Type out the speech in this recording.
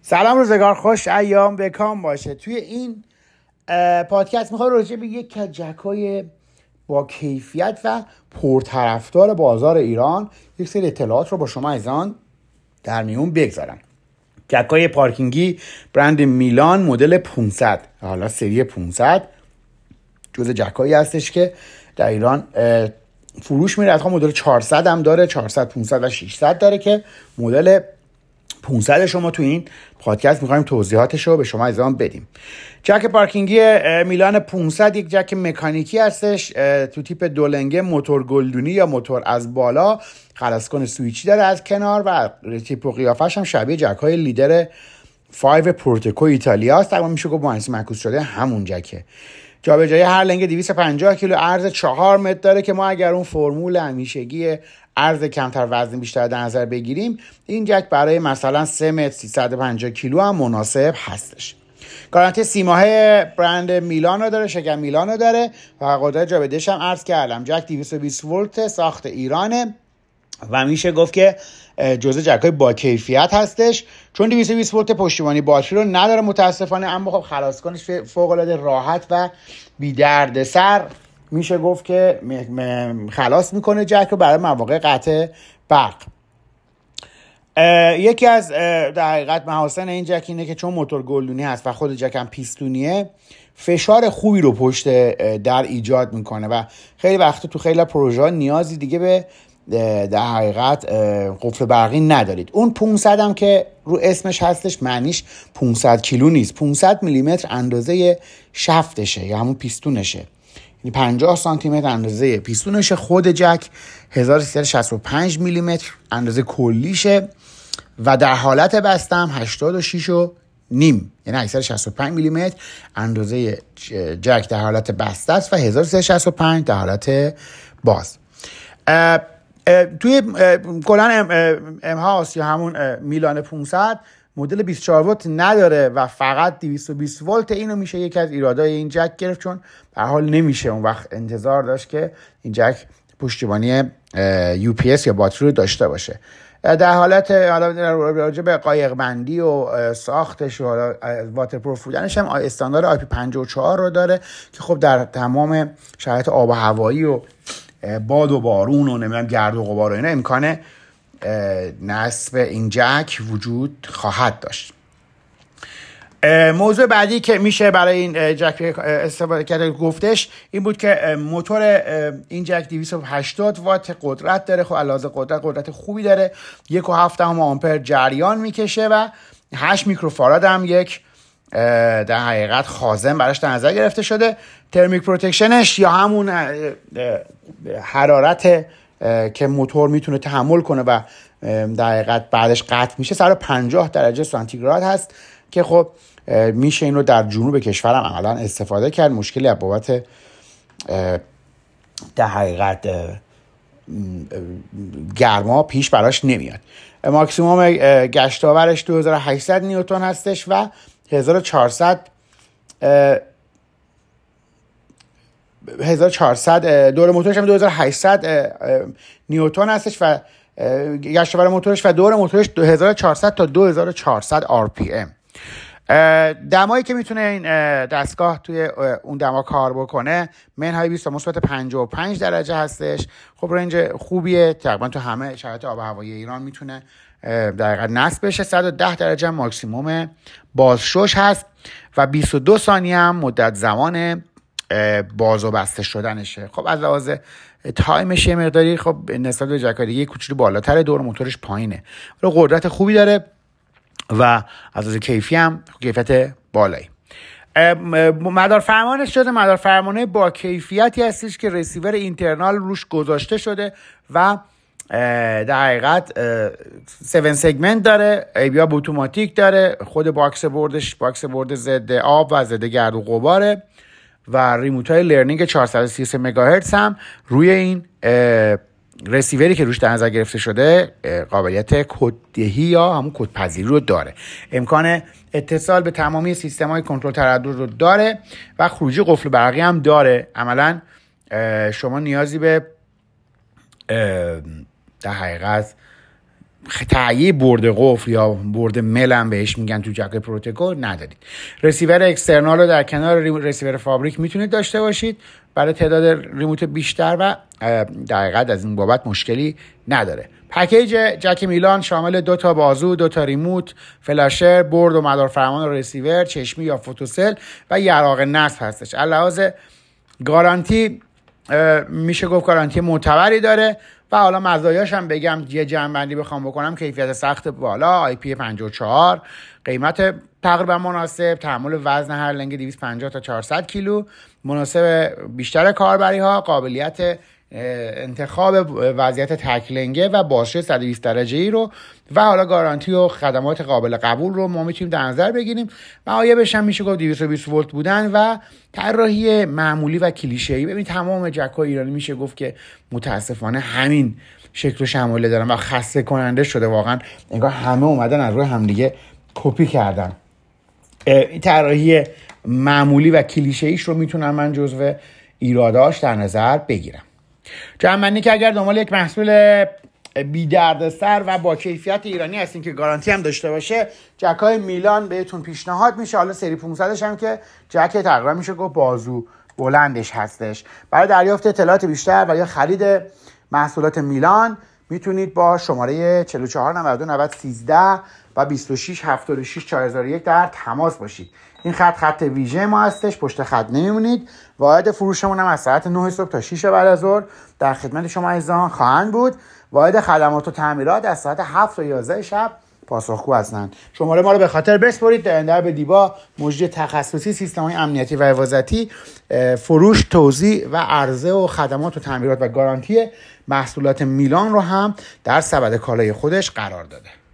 سلام، روزگار خوش، ایام بکام باشه. توی این پادکست میخوام راجع به یک جکای با کیفیت و پرطرفدار بازار ایران یک سری اطلاعات رو با شما عزیزان در میون بگذارم. جکای پارکینگی برند میلان مدل 500، حالا سری 500 جزء جکایی هستش که در ایران فروش میره. حتی مدل 400 هم داره، 400 500 و 600 داره که مدل 500 شما تو این پادکست می‌خوایم توضیحاتش رو به شما عزیزان بدیم. جک پارکینگی میلان 500 یک جک مکانیکی هستش، تو تیپ دولنگه، موتور گلدونی یا موتور از بالا، خلاصکن سویچی داره از کنار و تیپ و قیافش هم شبیه جک‌های لیدر 5 پورتکو ایتالیا است. تقریبا میشه گفت مهندسی معکوس شده همون جکه. جابجایی هر لنگ 250 کیلو، عرض 4 متر داره که ما اگر اون فرمول همیشگی عرض کمتر وزن بیشتر در نظر بگیریم، این جک برای مثلا 3 متر 350 کیلو هم مناسب هستش. گارانتی 3 ماهه برند میلان رو داره، شکم میلان رو داره و قدرت جابجاییش هم عرض کردم. جک 220 ولت ساخت ایرانه و میشه گفت که جزء جک‌های با کیفیت هستش، چون 220 ولت پشتیبانی باتری رو نداره متاسفانه، اما خب خلاصکنش فوق‌العاده راحت و بی دردسر میشه گفت که خلاص میکنه جک رو برای مواقع قطع برق. یکی از در حقیقت محاسن این جک اینه که چون موتور گلدونی هست و خود جک هم پیستونیه، فشار خوبی رو پشت در ایجاد میکنه و خیلی وقت تو خیلی پروژه نیازی دیگه به در حقیقت قفل برقی ندارید. اون 500 هم که رو اسمش هستش معنیش 500 کیلو نیست، 500 میلیمتر اندازه شفتشه یا همون پیستونشه، یعنی 50 سانتی متر اندازه پیستونشه. خود جک 1365 میلیمتر اندازه کلیشه و در حالت بسته هم 86 و نیم، یعنی 865 میلیمتر اندازه جک در حالت بسته است و 1365 در حالت باز. توی کلان امهاس یا همون میلان 500 مدل 24 ولت نداره و فقط 220 ولت. اینو میشه یکی از ایرادای این جک گرفت، چون به حال نمیشه اون وقت انتظار داشت که این جک پشتیبانی UPS یا باتری رو داشته باشه. در حالت راجع به قایق بندی و ساختش و واترپروف بودنش هم استاندارد IP54 رو داره که خب در تمام شرایط آب و هوایی و باد و بارون و نمیدونم گرد و غبار و اینا امکان نصب این جک وجود خواهد داشت. موضوع بعدی که میشه برای این جک استفاده کرده گفتش این بود که موتور این جک 280 وات قدرت داره. خب علاوه قدرت خوبی داره، 1.7 آمپر جریان میکشه و 8 میکروفاراد هم یک در حقیقت خازن براش در نظر گرفته شده. ترمیک پروتکشنش یا همون حرارت که موتور میتونه تحمل کنه و در حقیقت بعدش قطع میشه 150 درجه سانتیگراد هست که خب میشه این رو در جنوب کشورم عملا استفاده کرد، مشکلی از بابت در حقیقت گرما پیش براش نمیاد. ماکسیموم گشت آورش 2800 نیوتن هستش و 1400 دور موتورش هم 2800 نیوتن هستش و گشت آور موتورش و دور موتورش 2400 تا 2400 RPM. دمایی که میتونه این دستگاه توی اون دما کار بکنه منهای 20 مثبت 55 درجه هستش. خب رنج خوبیه، تقریبا تو همه شرایط آب و هوایی ایران میتونه در حقیقت نصب بشه. 110 درجه ماکسیموم بازشوش هست و 22 ثانیه هم مدت زمان باز و بسته شدنشه. خب از لحاظ تایمش یه مقداری خب نسبت به جک‌های دیگه کوچولو بالاتره، دور موتورش پایینه ولی قدرت خوبی داره و از لحاظ کیفی هم کیفیت بالایی. مدار فرمانش شده مدار فرمانه با کیفیتی هستش که رسیور اینترنال روش گذاشته شده و در حقیقت 7 سگمنت داره، ABS اتوماتیک داره، خود باکس بورد ضد آب و ضد گرد و غباره و ریموت های لرنینگ 433 مگاهرتز هم روی این رسیوری که روش در نظر گرفته شده قابلیت کددهی یا همون کدپذیری رو داره. امکان اتصال به تمامی سیستم‌های کنترل تردد رو داره و خروجی قفل برقی هم داره. عملاً شما نیازی به در حقیقت تهیه برد قفل یا برد مل هم بهش میگن تو جک پروتکو ندارید. رسیور اکسترنال رو در کنار رسیور فابریک میتونید داشته باشید برای تعداد ریموت بیشتر و در حقیقت از این بابت مشکلی نداره. پکیج جک میلان شامل 2 تا بازو، 2 تا ریموت، فلاشر، برد و مدارفرمان رسیور، چشمی یا فوتوسل و یراق نصب هستش. علاوه گارانتی میشه گفت گارانتی معتبری داره و حالا مزایاش هم بگم، یه جمع‌بندی بخوام بکنم: کیفیت سخت بالا، IP54، قیمت تقریبا مناسب، تحمل وزن هر لنگ 250 تا 400 کیلو، مناسب بیشتر کاربری ها، قابلیت انتخاب وضعیت تک لنگه و بازشه 120 درجه‌ای رو و حالا گارانتی و خدمات قابل قبول رو ما میتونیم در نظر بگیریم. معایبش هم میشه گفت 220 ولت بودن و طراحی معمولی و کلیشه‌ای. ببینید تمام جک‌های ایرانی میشه گفت که متاسفانه همین شکل و شمایل دارن و خسته کننده شده واقعا، انگار همه اومدن از روی همدیگه کپی کردن. این طراحی معمولی و کلیشه‌ایش رو میتونم من جزو ایراداش در نظر بگیرم. جمعنی که اگر دنبال یک محصول بی دردسر و با کیفیت ایرانی هستین که گارانتی هم داشته باشه، جک‌های میلان بهتون پیشنهاد میشه. حالا سری 500ش هم که جک تقریبا میشه گفت بازو بلندش هستش. برای دریافت اطلاعات بیشتر و یا خرید محصولات میلان میتونید با شماره 44929013 و 26764001 در تماس باشید. این خط ویژه ما هستش، پشت خط نمیمونید. واحد فروشمون هم از ساعت 9 صبح تا 6 بعد از ظهر در خدمت شما عزیزان خواهند بود. واحد خدمات و تعمیرات از ساعت 7 تا 11 شب پاسخگو هستند. شماره ما رو به خاطر بسپرید. در به دیبا مجری تخصصی سیستم‌های امنیتی و حفاظتی، فروش، توزیع و عرضه و خدمات و تعمیرات و گارانتی محصولات میلان رو هم در سبد کالای خودش قرار داده.